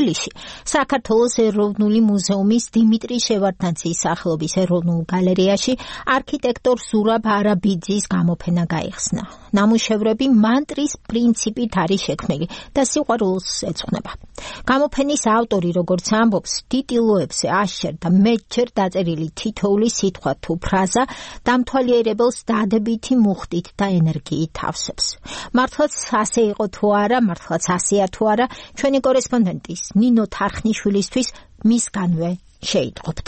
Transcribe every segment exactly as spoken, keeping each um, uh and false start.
თბილისში საქართველოს ეროვნული მუზეუმის დიმიტრი შევარდნაძის სახელობის ეროვნულ გალერეაში არქიტექტორ ზურაბ არაბიძის გამოფენა გაიხსნა. ნამუშევრები მანტრის პრინციპით არის შექმნილი და სიყვარულს ეძღვნება. გამოფენის ავტორი, როგორც ამბობს, ტიტულოებზე აშერ და მეტჯერ დაწერილი თითოეული სიტყვა თუ ფრაზა დამთვალიერებელს დადებითი მუხტით და ენერგიით ავსებს. მართლაც ასე იყო თუ არა, მართლაც ასეა თუ არა, ჩვენი კორესპონდენტის ნინო თარხნიშვილისთვის მისგანვე შეიტყობთ.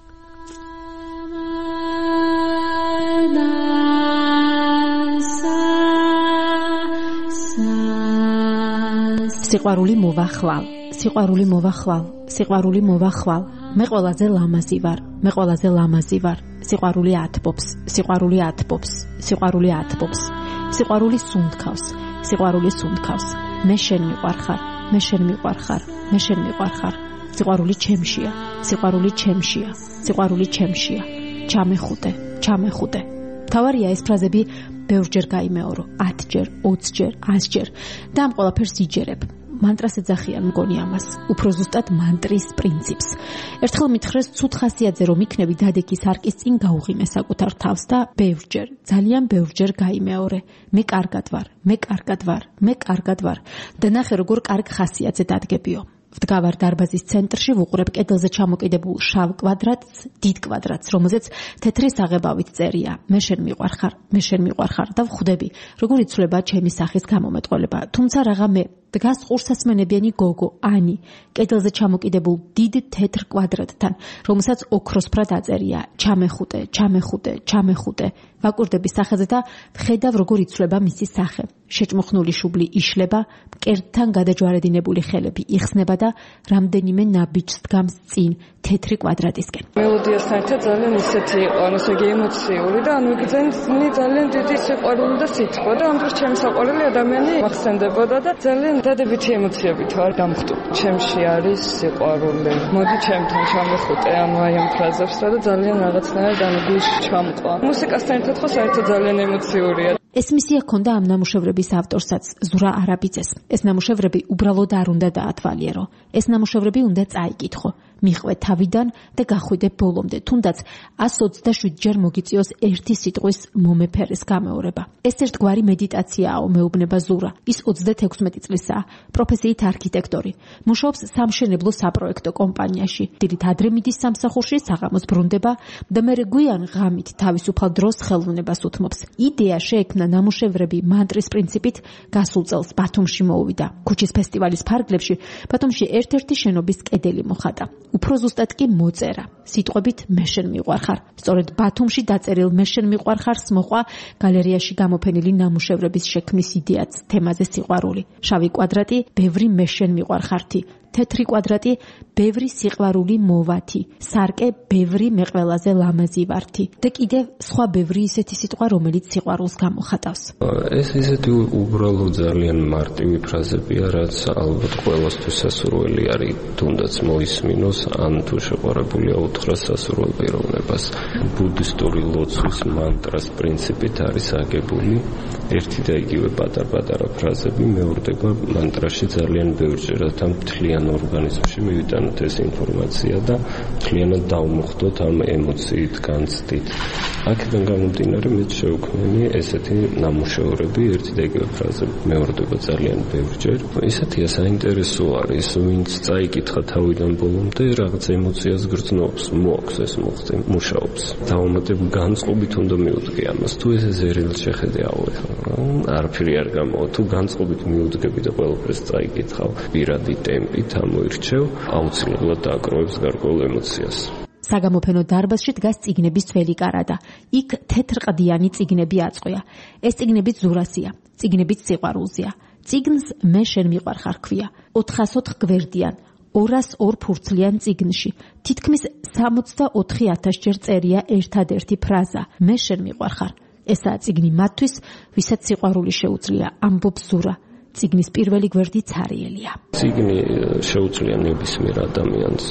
სიყვარული მოვახვალ, სიყვარული მოვახვალ, სიყვარული მოვახვალ. მე ყველაზე ლამაზი ვარ, მე ყველაზე ლამაზი ვარ. სიყვარული ათბობს, სიყვარული ათბობს, სიყვარული ათბობს. სიყვარული სუნთქავს, სიყვარული სუნთქავს. მე შენ მიყვარხარ, მე შენ მიყვარხარ, მე შენ მიყვარხარ. სიყვარული ჩემშია, სიყვარული ჩემშია, სიყვარული ჩემშია. ჩამეხუტე, ჩამეხუტე. თავარია ეს ფრაზები ბევრჯერ გაიმეორო, ათჯერ, ოცჯერ, ასჯერ და ამ ყველაფერს იჯერებ. მანტრას ეძახიან მგონი ამას, უფრო ზუსტად მანტრის პრინციპს. ერთხელ მითხრეს ცუდ ხასიათზე რომ იქნები დადექი სარკის წინ გაუღიმე საკუთარ თავს და ბევრჯერ, ძალიან ბევრჯერ გაიმეორე. მე კარგად ვარ, მე კარგად ვარ, მე კარგად ვარ. და ნახე როგორ კარგ ხასიათზე დადგებიო. ვდგავარ დარბაზის ცენტრში, ვუყურებ კედელზე ჩამოკიდებულ შავ კვადრატს, დიდ კვადრატს, რომელზეც თეთრი საღებავით წერია: მე შენ მიყვარხარ, მე შენ მიყვარხარ და ვხვდები, როგორ იცვლება ჩემი სახის გამომეტყველება. თუმცა რაღა მე დგას ყურსასმენებიანი გოგო ანი კედელზე ჩამოკიდებულ დიდ თეთრ კვადრატთან, რომელსაც ოქროსფრად აწერია: ჩამეხუტე, ჩამეხუტე, ჩამეხუტე. ვაკურდები სახეზე და ვხედავ როგორ იცვლება მისი სახე. შეჭმუხნული შუბლი იშლება, მკერდთან გადაჯვარედინებული ხელები იხსნება და რამდენიმე ნაბიჯს დგამს წინ თეთრი კვადრატისკენ. მელოდიასთან ერთად ძალიან ისეთი იყო, ასე იგი ემოციური და ანუ იგი ძალიან დიდი სიყვარული და სიტყვა და ამ დროს ჩემი საყვარელი ადამიანი მახსენდებოდა და ძალიან დადებითი ემოციებით ვარ დამხტული. ჩემში არის სიყვარული. მოდი ჩემთან ჩამეხუტე ანუ აი ამ ფრაზებს და ძალიან რაღაცნაირად ანუ გულში ჩამყვა. მუსიკასთან ერთად ხო საერთოდ ძალიან ემოციურია. ეს მისია ჰქონდა ამ ნამუშევრების ავტორსაც, ზურა არაბიძეს. ეს ნამუშევრები უბრალოდ არ უნდა დაათვალიერო. ეს ნამუშევრები უნდა წაიკითხო. მიხვე თავიდან და გახვიდე ბოლომდე, თუნდაც ას ოცდაშვიდ ჯერ მოგიწიოს ერთი სიტყვის მომეფერის გამეორება. ეს ერთგვარი მედიტაციაა, მეუბნება ზურა. ის ოცდათექვსმეტი წლისაა, პროფესიით არქიტექტორი. მუშაობს სამშენებლო საპროექტო კომპანიაში. დილით ადრე მიდის სამსახურში, საღამოს ბრუნდება და მერე გვიან ღამით თავისუფალ დროს ხელოვნებას უთმობს. იდეა შეექმნა ნამუშევრები მანტრის პრინციპით გასულ წელს ბათუმში მოუვიდა. ქუჩის ფესტივალის ფარგლებში ბათუმში ერთ-ერთი შენობის კედელი მოხატა. უფრო ზუსტად კი მოწერა. სიტყვებით მე შენ მიყვარხარ. სწორედ ბათუმში დაწერილ მე შენ მიყვარხარს მოყვა გალერეაში გამოფენილი ნამუშევრების შექმნის იდეაც, თემაზე სიყვარული. შავი კვადრატი, ბევრი მე შენ მიყვარხართი. თეთრი კვადრატი, ბევრი სიყვარული მოვათი. სარკე, ბევრი მე ყველაზე ლამაზი ვართი. და კიდევ სხვა ბევრი ისეთი სიტყვა, რომელიც სიყვარულს გამოხატავს. ეს ისეთი უბრალო ძალიან მარტივი ფრაზებია, რაც ალბათ ყველასთვის სასურველი არის, თუნდაც მოისმინოს, ან თუ შეყვარებულია უთხრას სასურველ პიროვნებას. ბუდისტური ლოცვის მანტრას პრინციპით არის აგებული ერთი და იგივე პატარ-პატარა ფრაზები მეორდება მანტრაში ძალიან ბევრჯერ, რათა მთლიან ორგანიზმში მივიტანოთ ეს ინფორმაცია და მთლიანად დავმოხდოთ ამ ემოციით, განცდით. აქედან გამომდინარე მეც შევქმნი ესეთი ნამუშევრები, ერთი და იგივე ფრაზები მეორდება ძალიან ბევრჯერ. ისეთია საინტერესო არის, ვინც წაიკითხა თავიდან ბოლომდე, რაღაც ემოციას გრძნობს, მოაქვს ეს მოხდე, მუშაობს. დავუმატებ განწყობით უნდა მიუდგე ამას. თუ ესე ზერილ შეხედეაო, არაფერი არ გამოვა. თუ განწყობით მიუდგები და ყველაფერს წაიკითხავ პირადი ტემპით, ამოირჩევ, აუცილებლად დააკროებს გარკვეულ ემოციას. საგამოფენო დარბაზში დგას წიგნების ძველი კარადა. იქ თეთრყდიანი წიგნები აწყვია. ეს წიგნები ზურასია, წიგნებიც სიყვარულზეა. წიგნს მე შენ მიყვარხარ ქვია. ოთხასოთხ გვერდიან, ორას ორ ფურცლიან წიგნში. თითქმის სამოცდაოთხი ათას ჯერ წერია ერთადერთი ფრაზა: მე შენ მიყვარხარ. ესაა წიგნი მათთვის, ვისაც სიყვარული შეუძლია, ამბობს ზურა. წიგნის პირველი გვერდი ცარიელია. წიგნი შეუძლია ნებისმიერ ადამიანს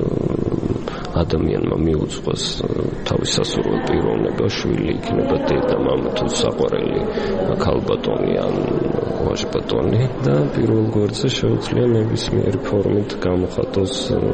ადამიანმა მიუძღვას თავის სასურველ პიროვნება, შვილი იქნება, დედა, მამა თუ საყვარელი ქალბატონი ან ვაჟბატონი და პირველ გვერდზე შეუძლია ნებისმიერი ფორმით გამოხატოს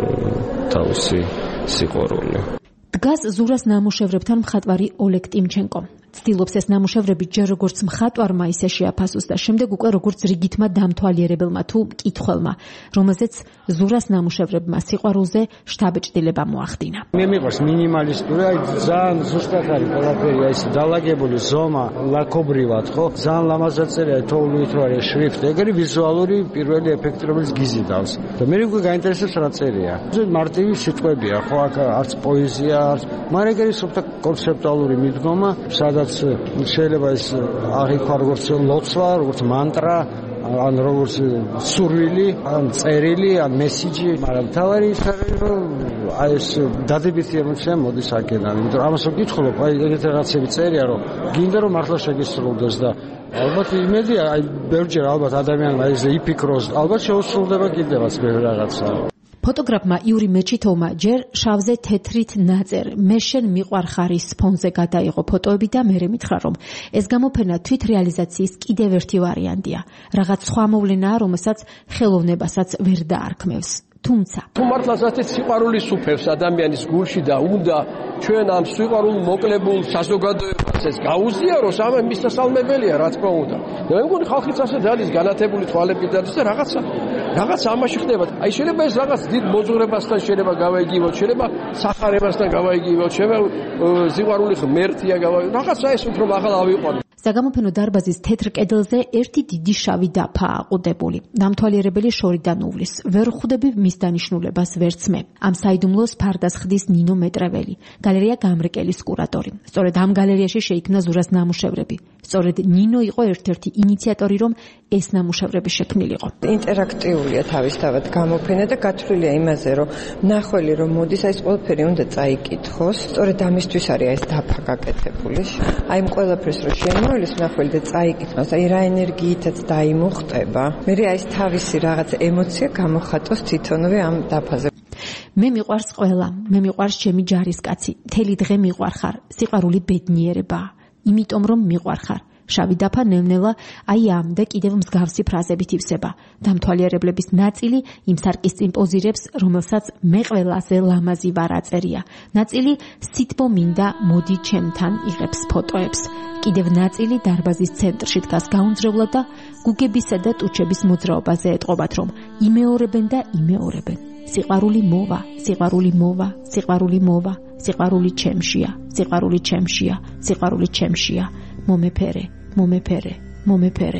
თავისი სიყვარული. დგას ზურას ნამუშევრებთან მხატვარი ოლეგ ტიმჩენკო. ცდილობს ეს ნამუშევრები ჯერ როგორც მხატვარმა ისე შეაფასოს და შემდეგ უკვე როგორც რიგითმა დამთვალიერებელმა თუ მკითხველმა, რომელზეც ზურას ნამუშევრებმა სიყვარულზე შთაბეჭდილება მოახდინა. მე მიყვარს მინიმალისტური, აი ძალიან ზუსტად არის ყველაფერი, აი ეს დალაგებული ზომა, ლაკობრივად, ხო? ძალიან ლამაზად წერია, თოვლით რო არის შრიფტი, ეგრე ვიზუალური პირველი ეფექტი, რომელიც გიზიდავს. და მე უკვე გაინტერესებს რა წერია. მარტივი სიტყვებია, ხო, აქ არც პოეზია, არც, მაგრამ ეგრე სუფთა კონცეპტუალური მიდგომა, სადაც შეიძლება ეს აღიქვა როგორც ლოცვა, როგორც მანტრა, ან როგორც სურვილი, ან წერილი, ან მესიჯი, მაგრამ თავარი ის არის, რომ აი ეს დადებითი ემოცია მოდის აქედან, იმიტომ რომ ამას ვკითხულობ, აი ეგეთი რაღაცები წერია, რომ გინდა რომ მართლა შეგისრულდეს და ალბათ იმედია, აი ბევრჯერ ალბათ ადამიანმა ეს იფიქროს, ალბათ შეუსრულდება კიდევაც ბევრ რაღაცა. ფოტოგრაფმა იური მეჩითოვმა ჯერ შავზე თეთრით ნაწერ მე შენ მიყვარხარის ფონზე გადაიღო ფოტოები და მერე მითხრა რომ ეს გამოფენა თვით რეალიზაციის კიდევ ერთი ვარიანტია, რაღაც სხვა მოვლენაა, რომელსაც ხელოვნებასაც ვერ დაარქმევს. თუმცა თუ მართლაც ასეთ სიყვარულის უფევს ადამიანის გულში და უნდა ჩვენ ამ სიყვარულ მოკლებულ საზოგადოებას ეს გაუზიაროს, ამ მისასალმებელია რა თქმა უნდა. და მე მგონი ხალხიც ასეთ არის განათებული თვალებით და რაღაცა რაღაცა ამაში ხდება. აი შეიძლება ეს რაღაც დიდ მოძღვრებასთან შეიძლება გავაიგივოთ, შეიძლება სახარებასთან გავაიგივოთ, შეიძლება სიყვარული ღმერთია გავაიგივოთ. რაღაცა ეს უფრო მაღლა ავიყვანოთ. საგამოფენო დარბაზის თეთრ კედელზე ერთი დიდი შავი დაფაა აყუდებული. დამთვალიერებელი შორიდან უვლის. ვერ ხვდები მის დანიშნულებას ვერც მე. ამ საიდუმლოს ფარდას ხდის ნინო მეტრეველი, გალერეა გამრეკელის კურატორი. სწორედ ამ გალერეაში შეიქმნა ზურას ნამუშევრები. სწორედ ნინო იყო ერთ-ერთი ინიციატორი, რომ ეს ნამუშევრები შექმნილიყო. ინტერაქტიულია თავისთავად გამოფენა და გათვლილია იმაზე, რომ მნახველი რომ მოდის, აი ეს ყველაფერი უნდა წაიკითხოს. სწორედ ამისთვის არის ეს დაფა გაკეთებული. აი ამ ყველაფერს რომ შემოილის მნახველი და წაიკითხოს, აი რა ენერგიითაც დაიმოხტება. მე აი ეს თავისი რაღაც ემოცია გამოხატოს თვითონვე ამ დაფაზე. მე მიყვარს ყველა, მე მიყვარს ჩემი ჯარისკაცი, მთელი დღე მიყვარხარ, სიყვარული ბედნიერებაა, იმიტომ რომ მიყვარხარ. შავი დაფა ნელ-ნელა აი ამ და კიდევ მსგავსი ფრაზებით ივსება. დამთვალიერებლების ნაწილი იმ სარკის წინ პოზირებს, რომელსაც მე ყველაზე ლამაზი ვარ აწერია. ნაწილი სითბო მინდა მოდი ჩემთან იღებს ფოტოებს. კიდევ ნაწილი დარბაზის ცენტრში დგას გაუნძრევლად და გუგებისა და ტუჩების მოძრაობაზე ეტყობათ, რომ იმეორებენ და იმეორებენ. სიყვარული მოვა, სიყვარული მოვა, სიყვარული მოვა, სიყვარული ჩემშია, სიყვარული ჩემშია, სიყვარული ჩემშია. მომეფერე, მომეფერე, მომეფერე.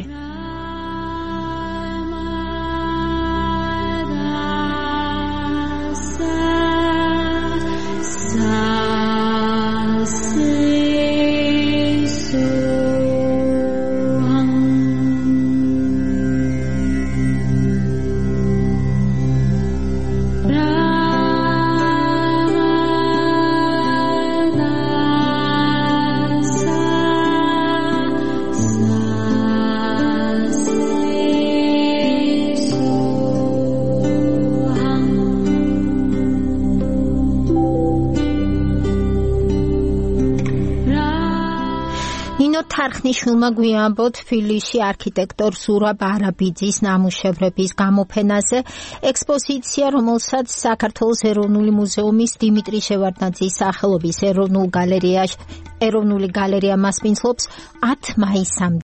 თარხნიშვილმა გვიამბო თბილისში არქიტექტორ ზურაბ არაბიძის ნამუშევრების გამოფენაზე. ექსპოზიცია, რომელსაც საქართველოს ეროვნული მუზეუმის დიმიტრი შევარდნაძის სახელობის ეროვნულ გალერეაში ეროვნული გალერეა მასპინძლობს ათ მაისამდე.